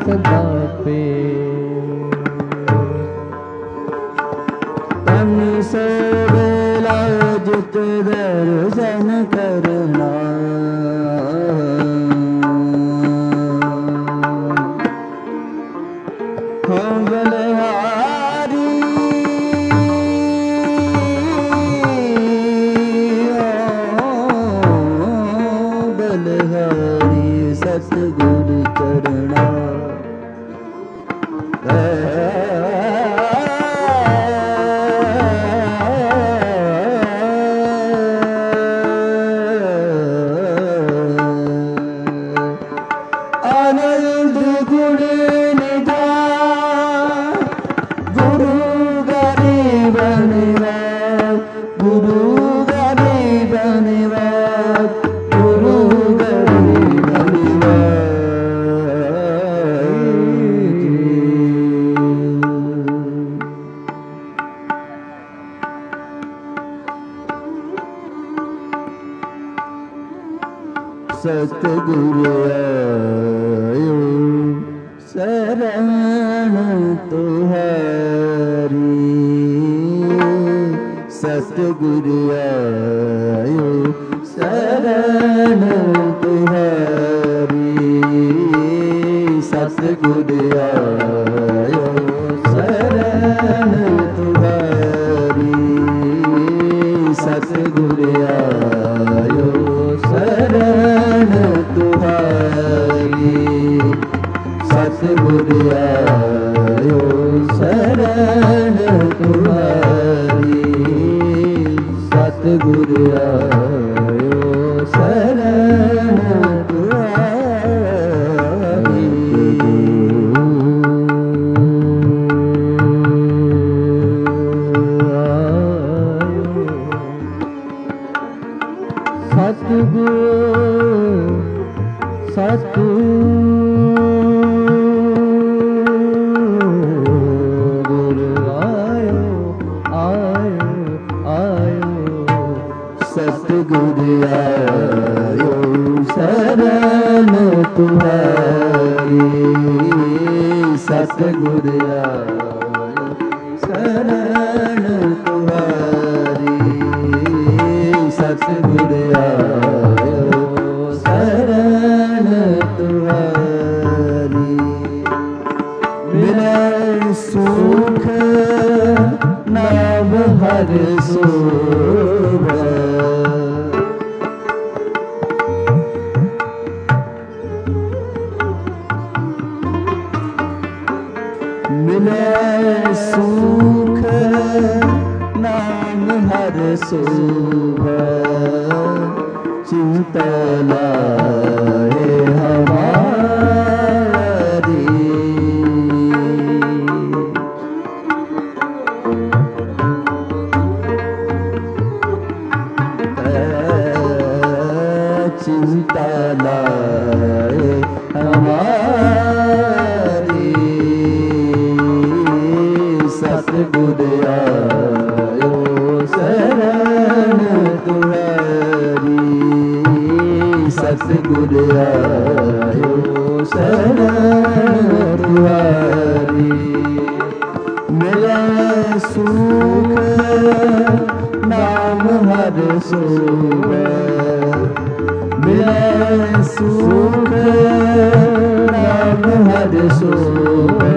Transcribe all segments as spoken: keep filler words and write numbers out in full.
बापे तन से बेला जित दर्शन करना हम बलहारी बलहारी सतगुरु चरणा आनंद गुण निधान गुरु गरीब निवास गुरु गरीब निवास गुरु गरीब निवास सतगुरु आयो शरण तुहारी सतगुरु आयो शरण तुहारी सतगुरु आयो शरण तुहारी सतगुरु आयो शरण तुहारी सतगुरु आयो शरण तुहारी सतगुरु आयो शरण तुहारी सतगुरु सतगुरु आयो आयो आयो सतगुरु आयो शरण तुहारी सतगुरु आयो शरण तुहारी सतगुरु आयो शरण तुहारी मिले सुख नाम हर शोभा मिले सुख नाम हर शोभा चिंता लाए हमारी चिंता लाए हमारी सतगुरु आयो शरण तुहारी सतगुरु आयो शरण तुहारी मिले सुख नाम हर शोभा मिले सुख नाम हर शोभा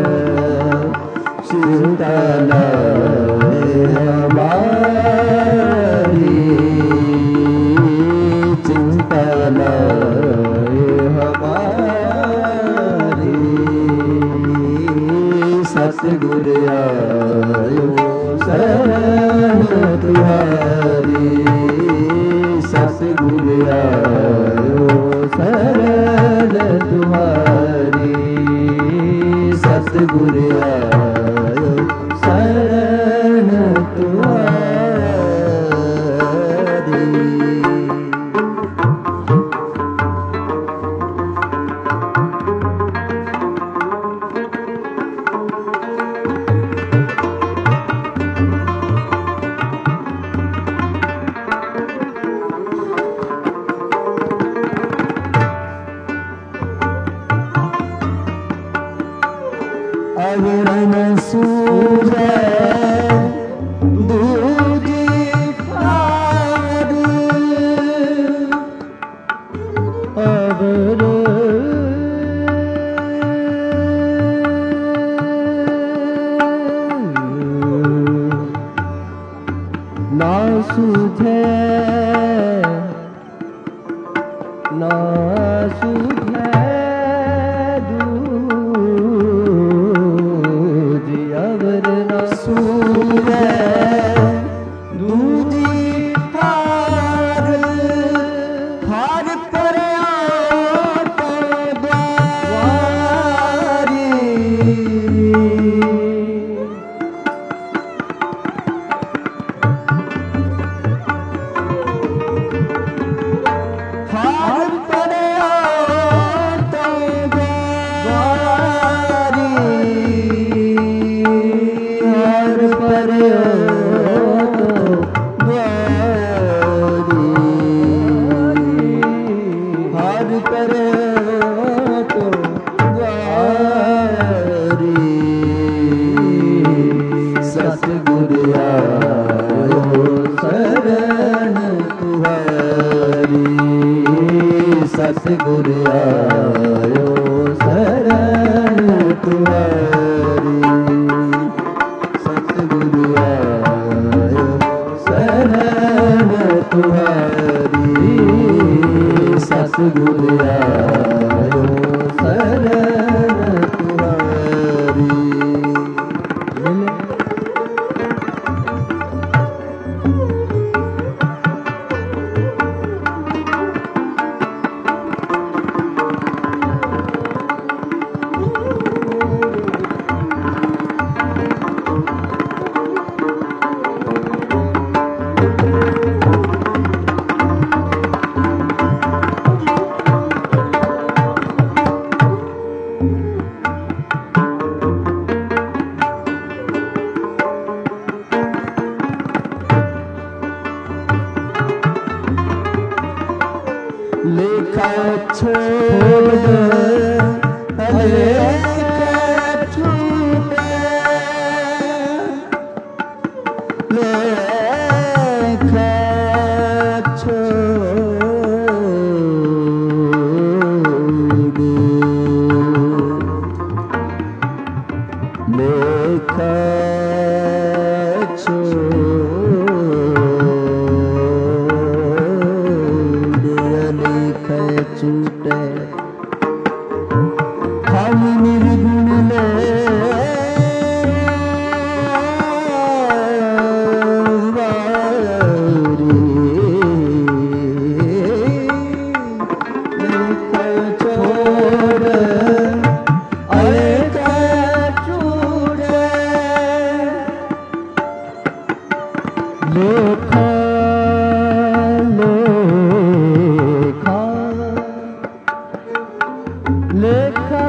चिंता लाए हमारी चिंता लाए हमारी सतगुरु आयो शरण तुहारी सतगुरु आयो शरण तुहारी सतगुरु आयो शरण तुहारी आवरण सूझे दूजी फार अवर ना सूझे ना सूझे दूजी अवर ना सूझे दूजी हार हार पर तो द्वारी हार पर तो द्वारी हार पर तो द्वारी हार पर तो द्वारी सतगुरु आयो शरण तुम्हारी सतगुरु आयो शरण तुम्हारी सतगुरु आयो शरण तुम्हारी सतगुरु आयो शरण तुम्हारी लेखा छोड़ लेखा छूटे लेखा छोड़ लेखा छूटे हम निर्गुण ले छोड़ अरे छूटे लेखा लेखा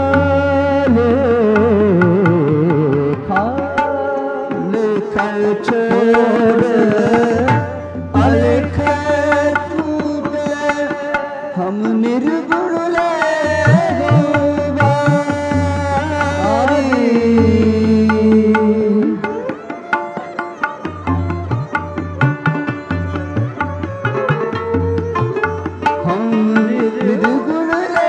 लेखा लेखा छोड़ अलेखा छूटे हम निर्गुण ले हम निर्गुण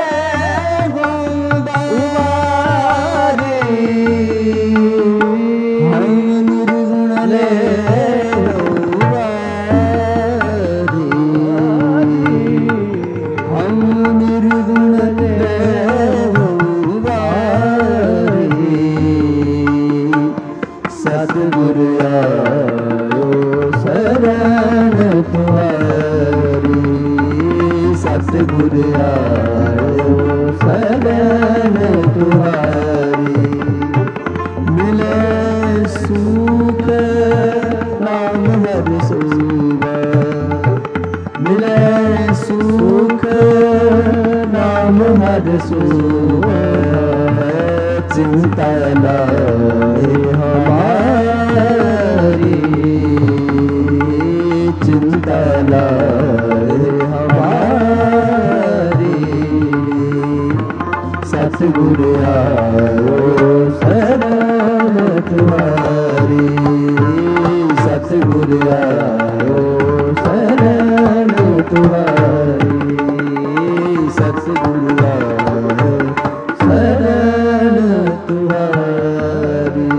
सतगुरु आयो शरण तुम्हारी सतगुरु आयो शरण तुम्हारी मिले सुख नाम हर सुबह मिले सुख नाम हर सुबह चिंता लाए हमारी चिंता लाए हमारी सतगुरु आओ शरण तुम्हारी सतगुरु आयो शरण तुम्हारी सतगुरु आयो शरण तुम्हारी।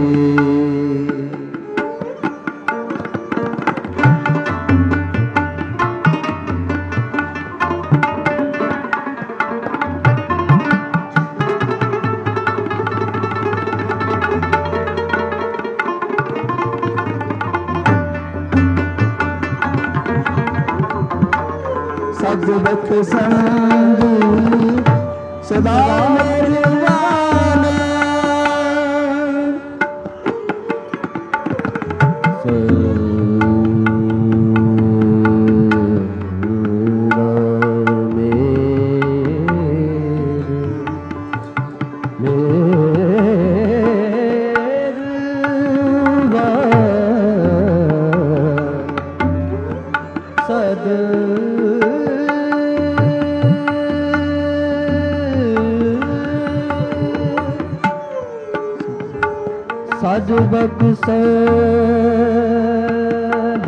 सजबत संग सदा निर्वाण सद सज बक्सद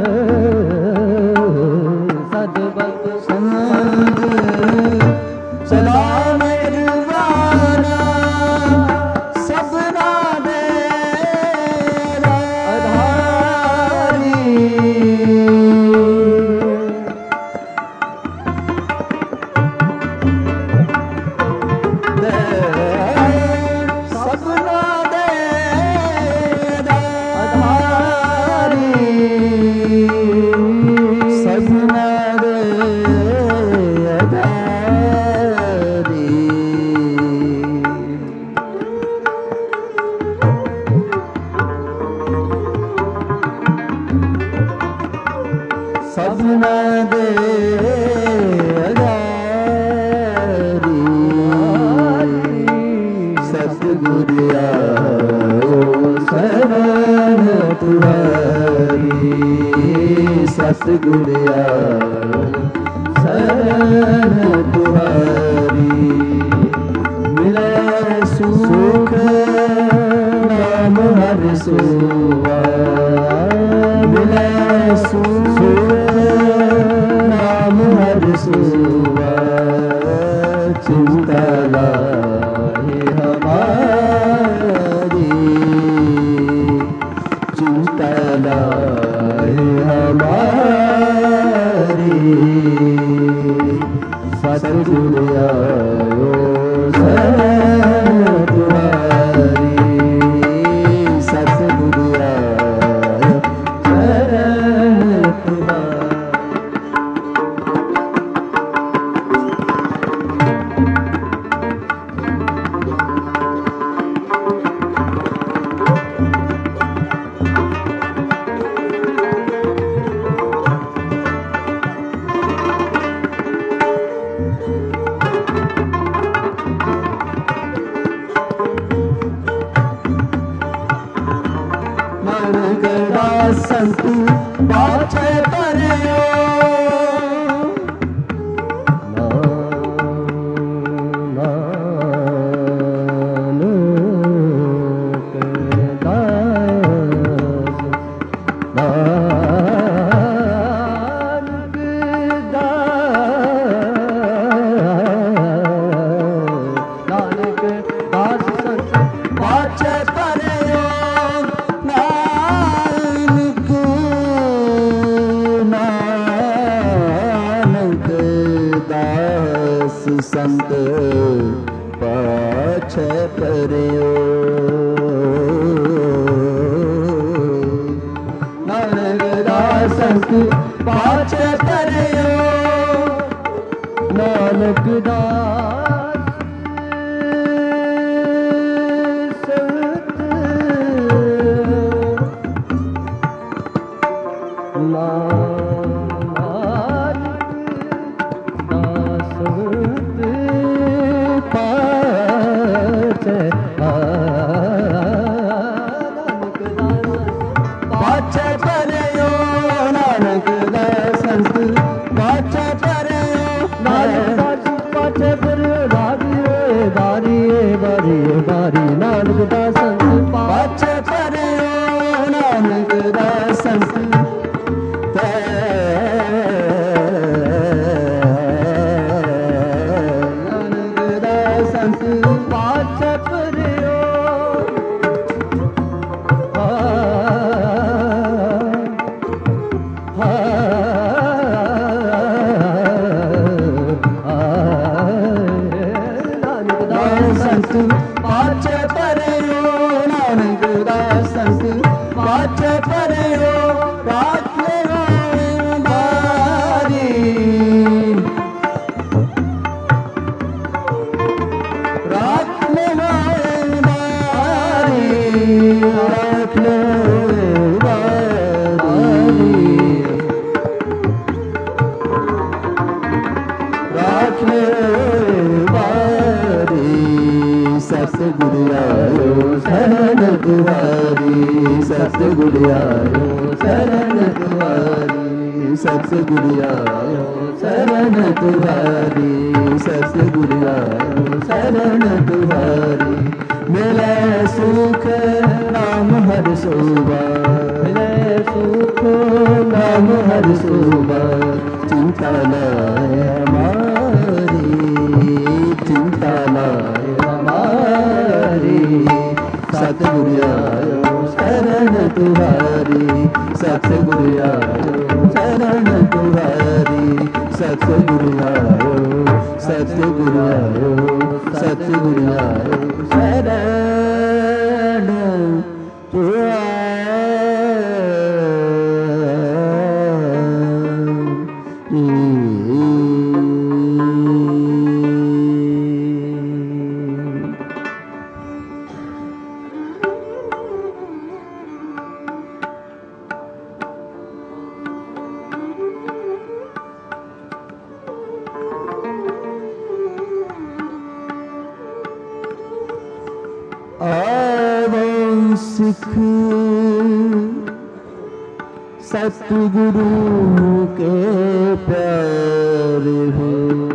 सज बक्सद सदा निर्वाणा सबना दे आधारी सबना दे सजना दे अधारी सजना दे अधारी सतगुरु आयो शरण तुम्हारी सतगुरु आयो शरण तुम्हारी। मिले सुख नाम हर सुआ मिले सुख नाम हर सुआ चिंता लाए हमारी चिंता लाए हमारी सतगुरु आयो शरण तुम्हारी सतगुरु आयो शरण तुम्हारी। संतु बाछे परियो नानक दास नानक दास नानक दास संतु बाछे परियो संत पाछे परियो नानक दास संत पाछे परियो नानक दास संत पाछे परियो नानक दास संत पाछे परियो नानक दास पाछे परियो बारी बारी बारी बारी नानक दास संत पाछे परियो पाछे परयो नानक दास संत पाछे परयो राख ले बारी राख ले बारी राख ले बारी राख ले सतगुरु आयो शरण तुम्हारी सतगुरु आयो शरण तुम्हारी सतगुरु आयो शरण तुम्हारी सतगुरु आयो शरण तुम्हारी मिले सुख नाम हर शोभा मिले सुख नाम हर शोभा चिंता लाय हमारी चिंता लाय सतगुरु आयो शरण तुम्हारी सतगुरु आयो शरण तुम्हारी सतगुरु आयो सतगुरु आयो सतगुरु आयो शरण सिख सतगुरु के प्यारे हो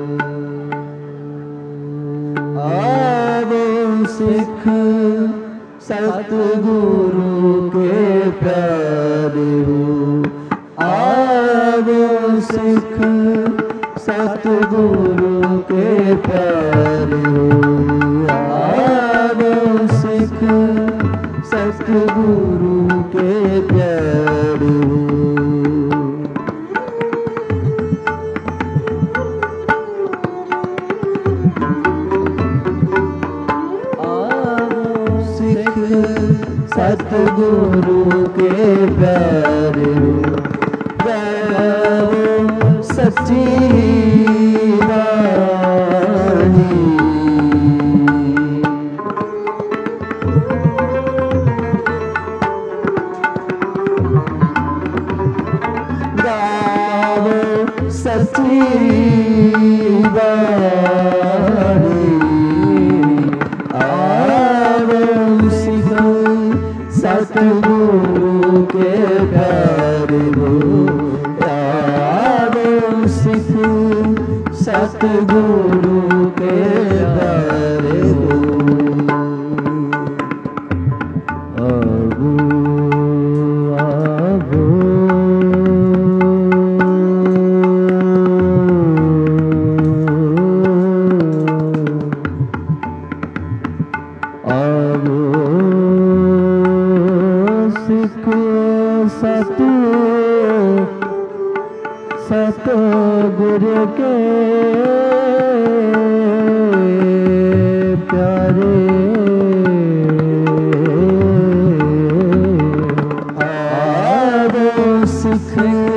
आवो सिख सतगुरु के प्यारे हो आवो सिख सतगुरु के प्यारे हो आवो सिख सतगुरु के प्यारे हो आओ सिख सतगुरु के प्यारे हो गाओ सच्ची वाणी सच्ची वाणी आवो सिख सतगुरु के प्यारे हो आवो सिख सतगुरु के प्यारे हो आवो आवो सतगुरु के प्यारे आवो सिख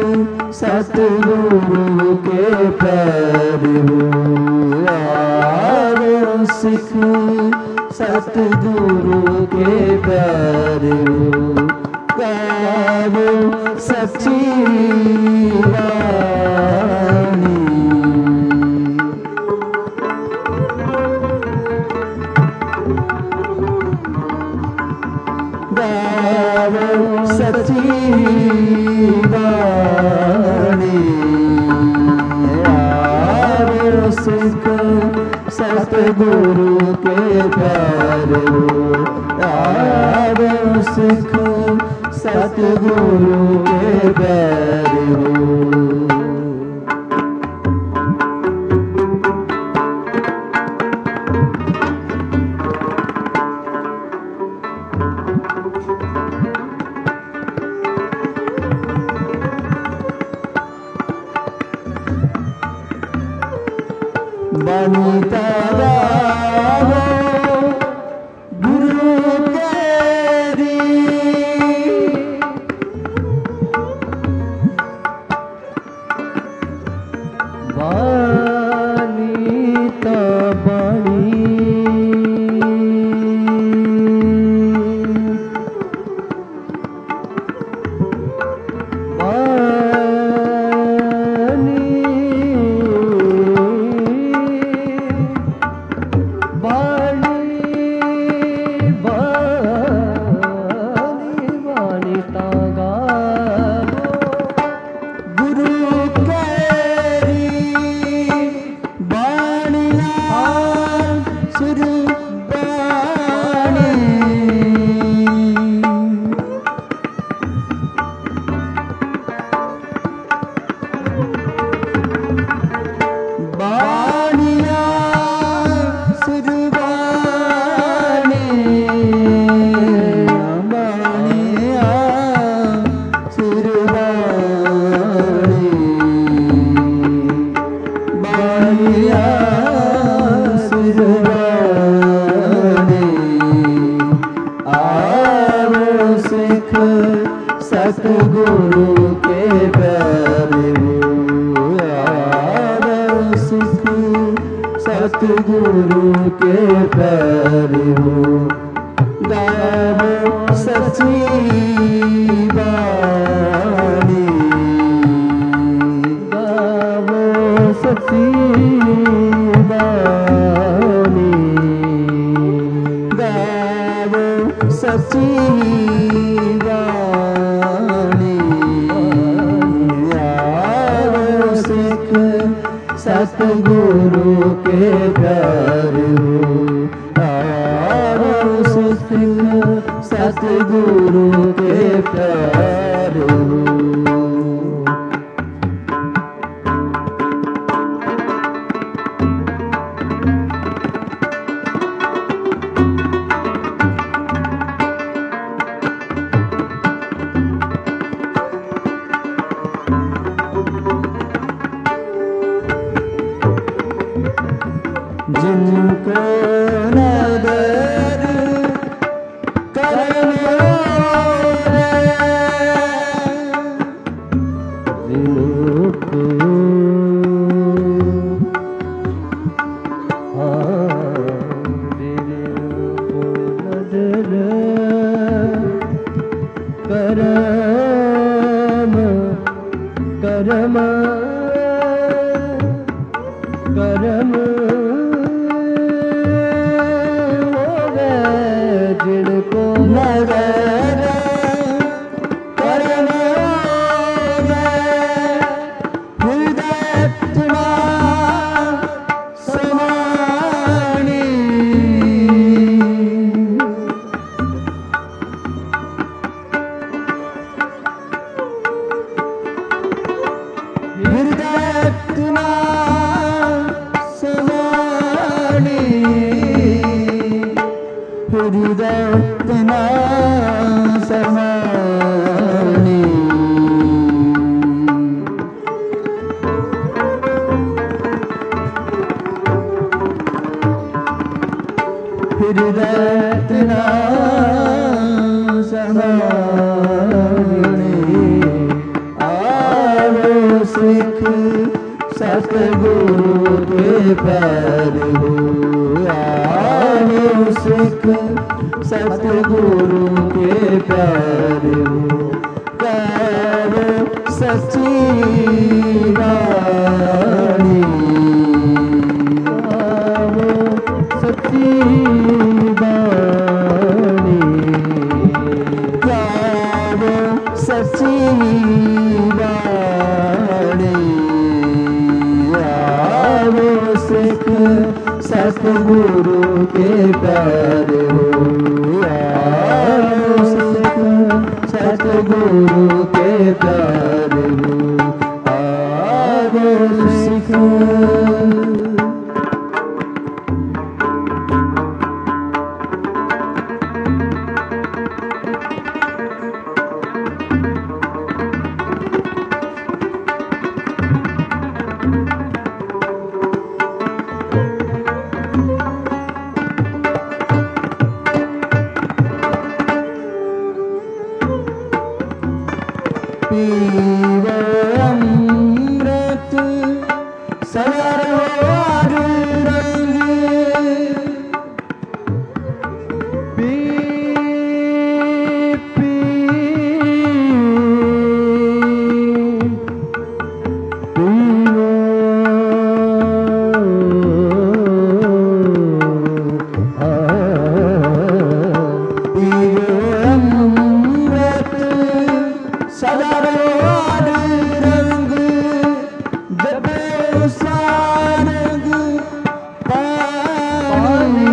सतगुरु के प्यारे हो आवो सिख सतगुरु के प्यारे हो गावो सच्ची वाणी गावो सच्ची वाणी आवो सिख सतगुरु के प्यारे हो आवो सिख सतगुरु के प्यारे हो बनिता गावो प्यारे हो गावो सच्ची बाणी गावो सच्ची बाणी गावो सच्ची बाणी आओ सिख सतगुरु के प्यारे हो आओ सिख सतगुरु के प्यारे हो। जिनको नदर करने जिनको नदर करम करम करम जिनको नगर करना हृदय समानी हृदय समानी हृदय समानी हृदय समानी आओ सिख सतगुरु के प्यारे हो आओ सिख सतगुरु के प्यारे हो गावो सच्ची बाणी गावो सच्ची बाणी गावो सच्ची बाणी आओ सिख सतगुरु के प्यारे हो आओ सिख सतगुरु के प्यारे हो आओ सिख। पीवो अमृत सरोवर रंग पी पी पीवो पीवो अमृत सरोवर रंग जपो सारंग पानी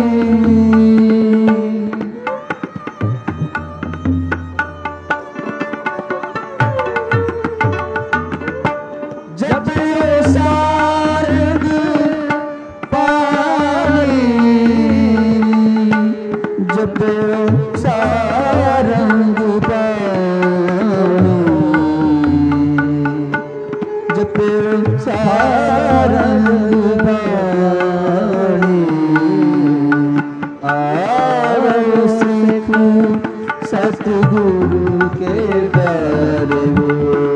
जपो सारंग पानी जपो सारंग जपो सारंग पानी आओ सिख सतगुरु के प्यारे हो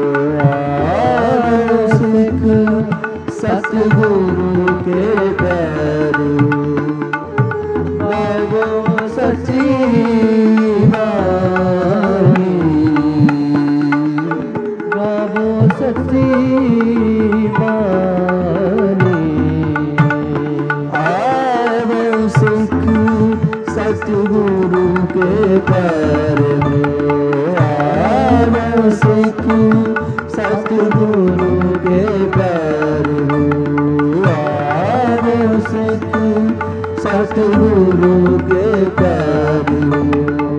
आओ सिख सतगुरु के प्यारे हो। सच्ची वाणी गावो सच्ची वाणी आवो सिख सतगुरु के पैर में आवो सिख सतगुरु के पैर में आवो सिख सतगुरु के पैर में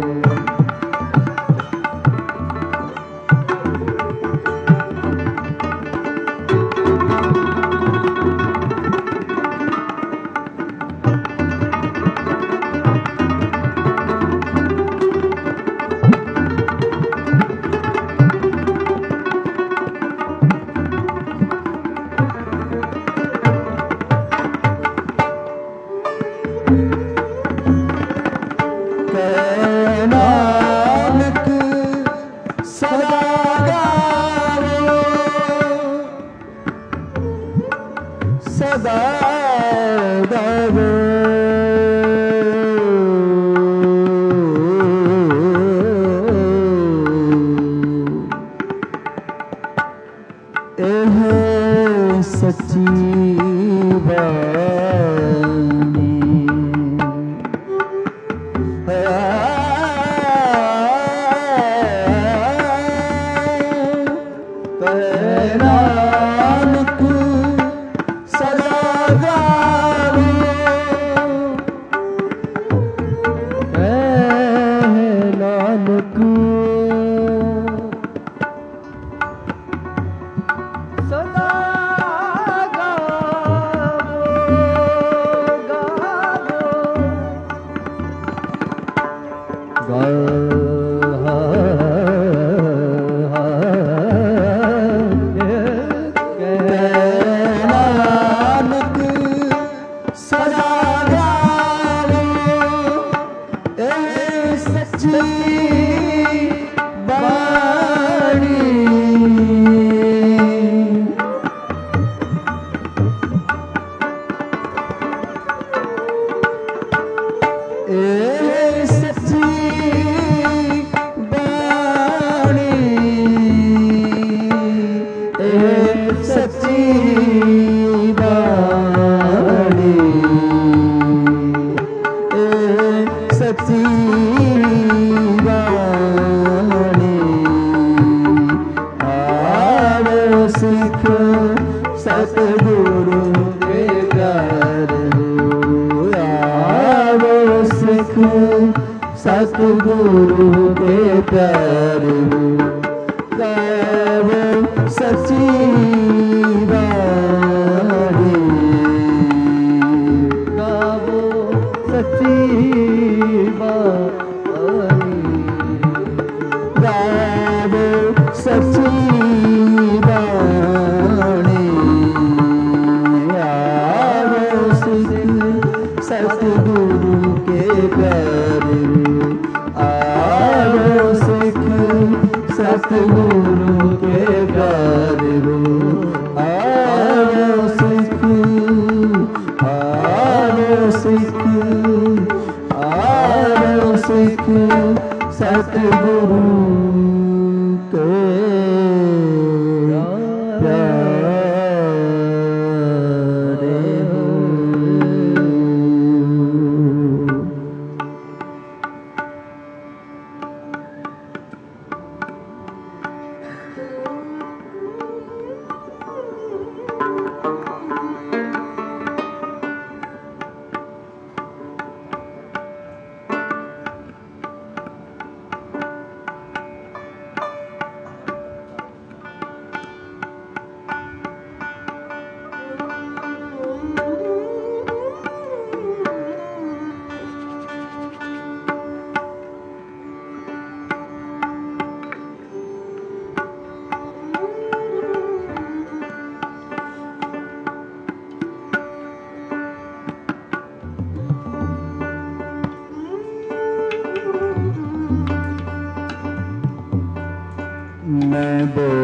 मैं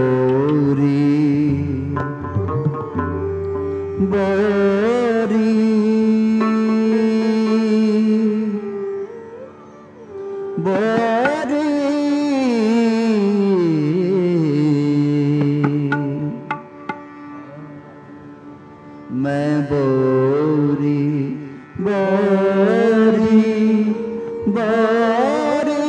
बोरी बोरी बोरी मैं बोरी बोरी बोरी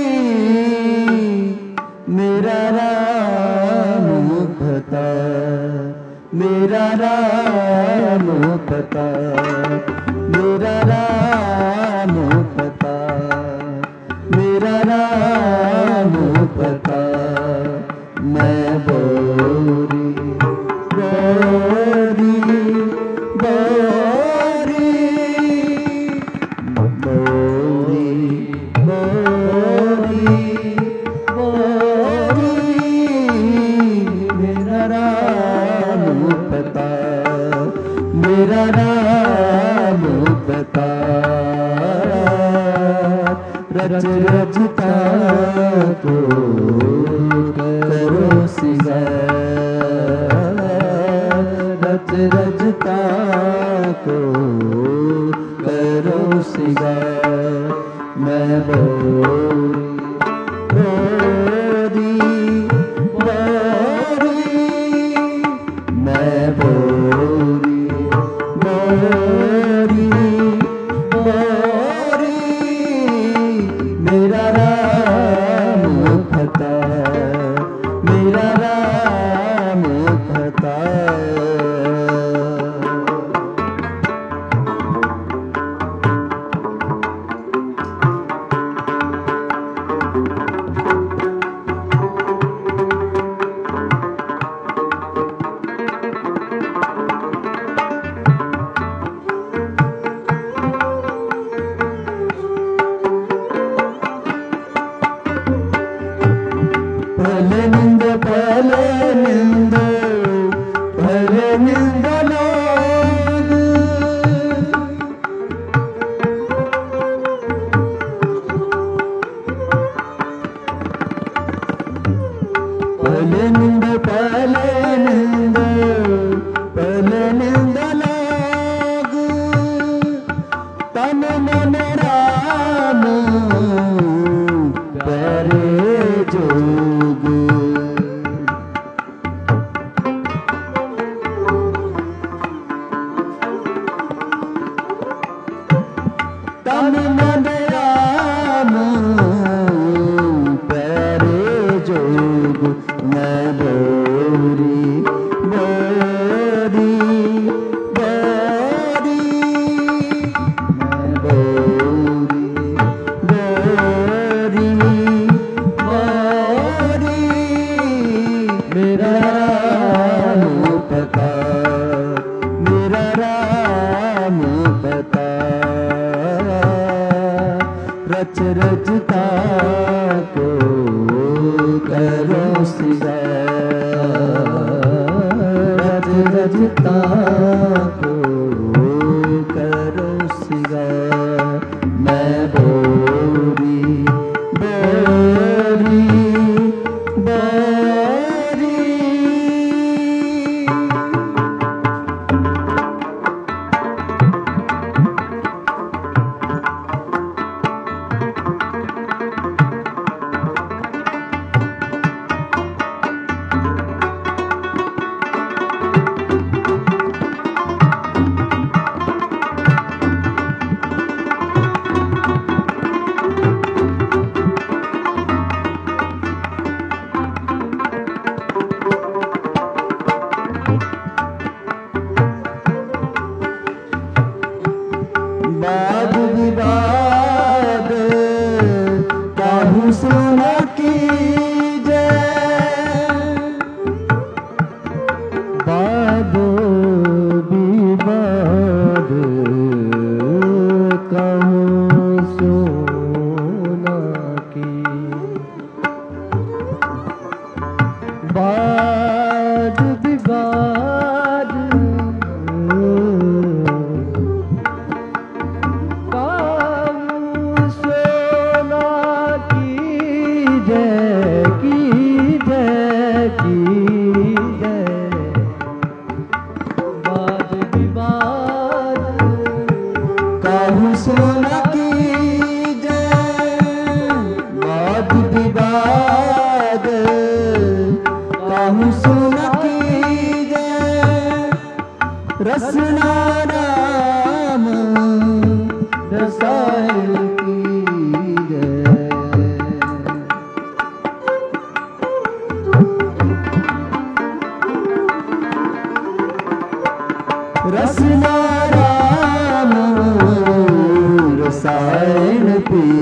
मेरा राम पता मेरा राम पता मेरा राम पता मेरा राम पता मैं बोरी बोरी बोरी बोरी बोरी बोरी मेरा राम पता मेरा राम पता रच रचता को करो सिंगार रच रचता को करो सिंगार मैं बोरी बोरी बोरी मैं बोरी बोरी बोरी मेरा राम पता मेरा राम पता पहले निंद पहले निंद पहले निंद लोग पहले निंद पहले निंद पहले निंद लोग तन मन राम प्यारे जोग तन मन राम प्यारे जोग मैं बोरी बोरी बोरी मैं बोरी बोरी बोरी मेरा राम पता मेरा राम पता रच रचता को करो सिंगार रच रचता को करो सिंगार मैं बोरी बोरी बोरी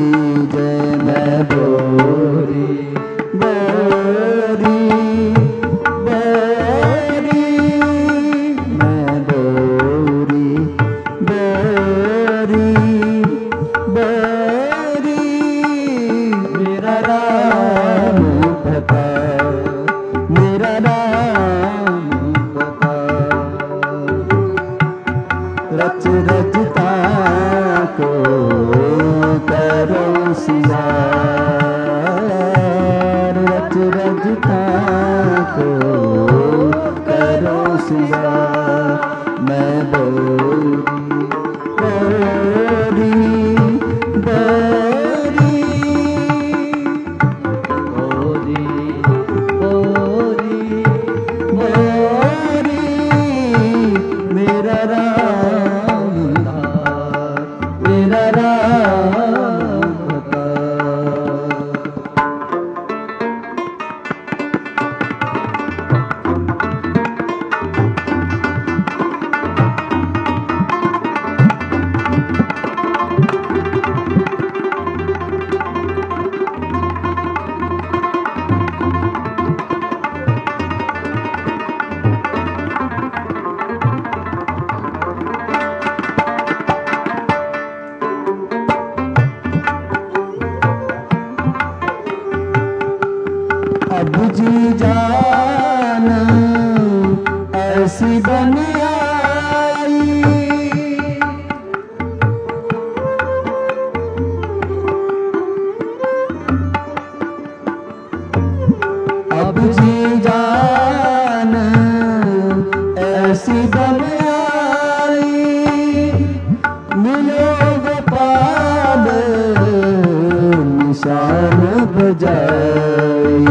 जय मैं बोरी बोरी बोरी मैं बोरी बोरी बोरी मेरा राम पता मेरा राम पता रच रचता को करो सिंगार रच रचता को करो सिंगार मैं बोरी बोरी बोरी बोरी बोरी बोरी मेरा राम मेरा राम बता। अब जी जान ऐसी बन आई अब जी जान ऐसी बन आई मिलो गोपाल निशान बजाई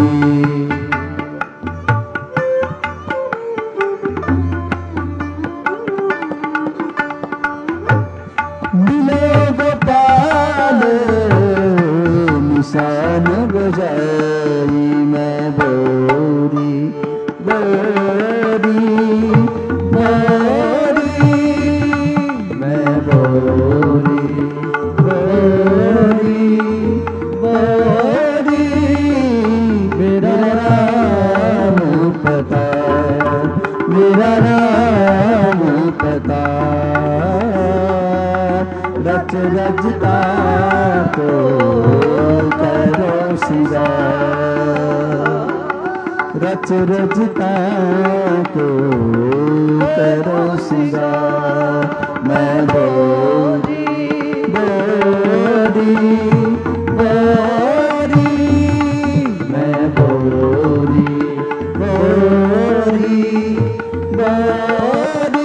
मिलो गोपाल निशान बजाई मैं बोरी बोरी बोरी मैं बोरी बोरी बोरी मेरा राम पता मेरा राम पता रच रचता को करो सिंगार रच रचता को करो सिंगार मैं बोरी बोरी बोरी मैं बोरी बोरी बोरी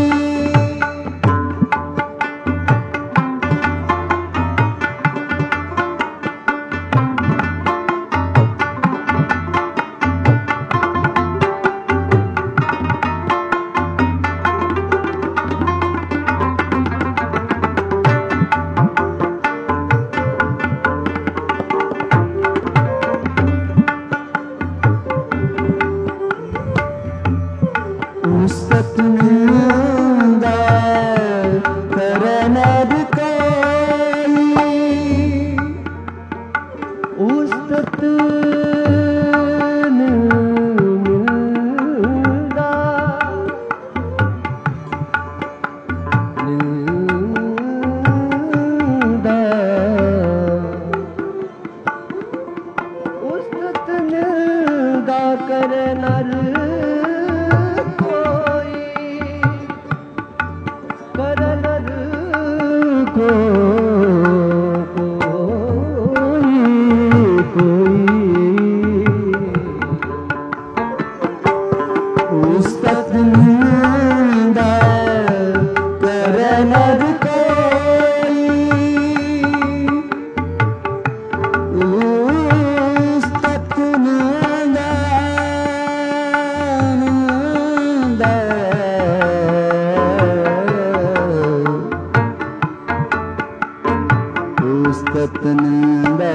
सतनंदा करनर कोई उस्तत निंदा निंदा उस्तत निंदा करनर को कोई कोई उस्तत निंदा करनर कोई उस्तत निंदा निंदा उस्तत निंदा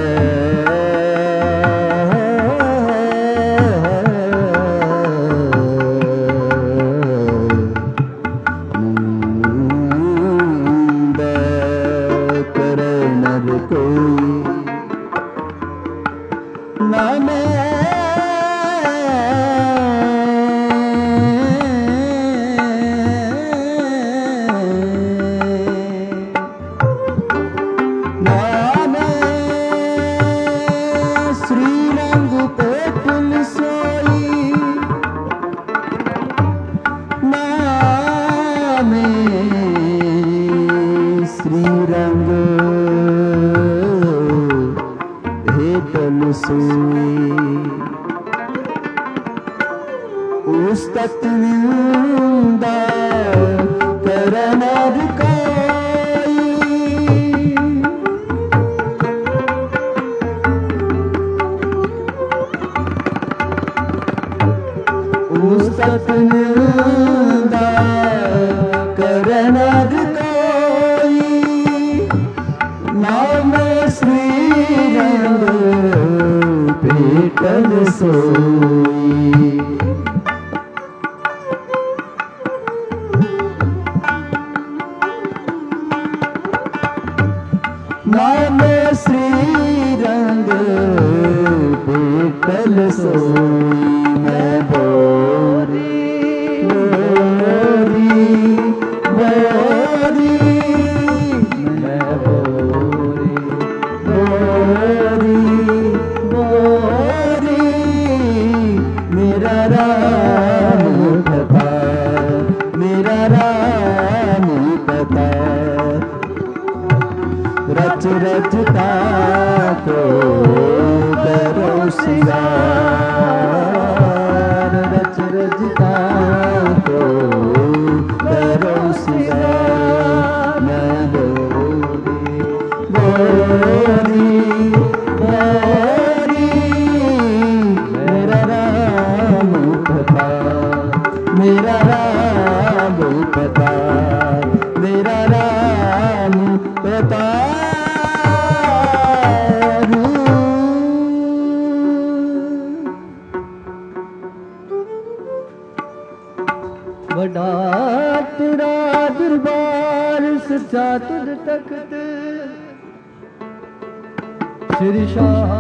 निंदा करनर कोई नामे नामे श्री रंग पे तुल सोई नामे श्री रंग भेटल सोई उस तत्विंदा करन अधिकारी उस तत्विंदा करन अधिकारी नाम श्री रंग भेटल सोई नाम श्री रंग भेटल सोई मैं बोरी बोरी बोरी मैं बोरी बोरी बोरी मेरा राम कथा मेरा राम कथा रच रचता को करो सिंगार रच रचता को करो सिंगार मैं बोरी बोरी बोरी मेरा राम कथा मेरा राम कथा मेरा राम कथा बड़ा तेरा दरबार सच्चा तुझ तख्त श्री शाह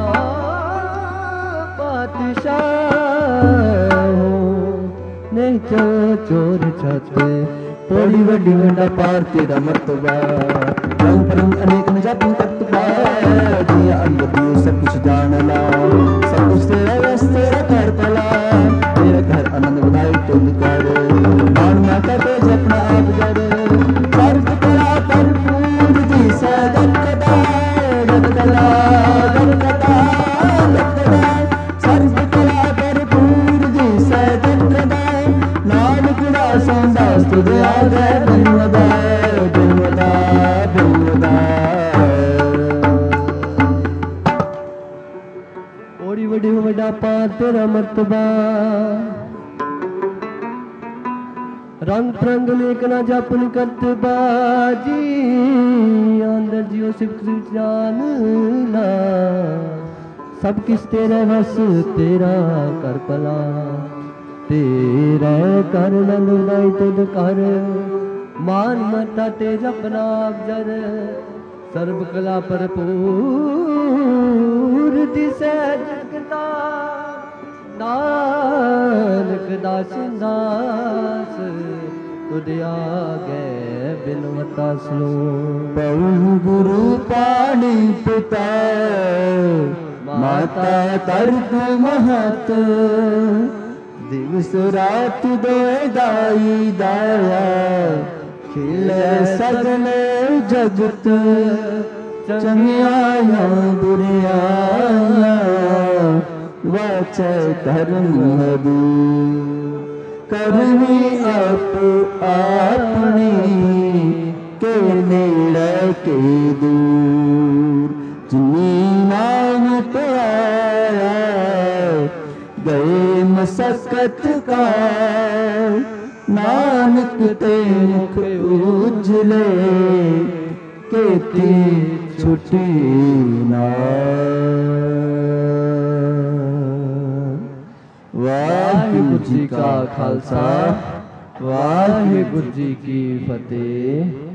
पातशाह नहीं चो चोर छाते थोड़ी बड़ी बड़ा पार तेरा मर्तबा रंग परंग अनेक न जाति तत्वा दिया अंग दियो सब कुछ जान ला सब कुछ तेरा बस तेरा कर पला तेरा घर आनंद बधाई तुम कर मानना करते जपना आप जर सर्व कला भरपूर दी सदन कदा जग कला जग कदा जग कदा सर्व कला भरपूर दी सदन कदा नानक दास दास तुझे आ गए बिनवदा बिनवदा बिनवदा ओड़ी बड़ी बड़ा पार तेरा मर्तबा रंग प्रंग लेक ना जपन करत बाजी अंदर जियो सिख जान ला सब किस तेरा बस तेरा कर पला तेरा कर नंदाई तुद कर मान मता ते जपना जर सर्व कला भरपूर दिसै जगदा नानक दास दास तुद आगे बिनवता स्लो बहु गुरु पाणी पिता माता तरक महत दिवस रात दो दाई दाया खिले सगले जगत चंगियाया बुरियाया वाचे धर्म हदू करनी आप अपनी के नेड़े के दूर जिनी नाम पे आया गए मसकत का नानक ते मुख उजले केती छुटी ना वाहिगुरु जी का खालसा वाहिगुरु जी की फतेह।